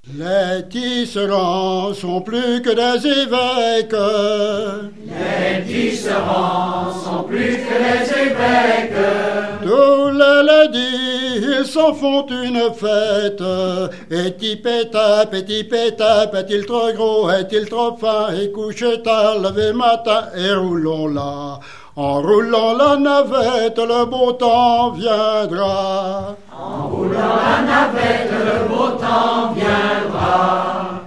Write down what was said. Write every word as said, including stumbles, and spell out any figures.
Les tisserands sont plus que des évêques. Les tisserands sont plus que des évêques. Tous les lundis, ils s'en font une fête. Est-il pétape, est-il pétape, est-il trop gros, est-il trop fin, et couché tard, levé matin, et roulons là. En roulant la navette, le beau temps viendra. En roulant la navette, le beau temps viendra.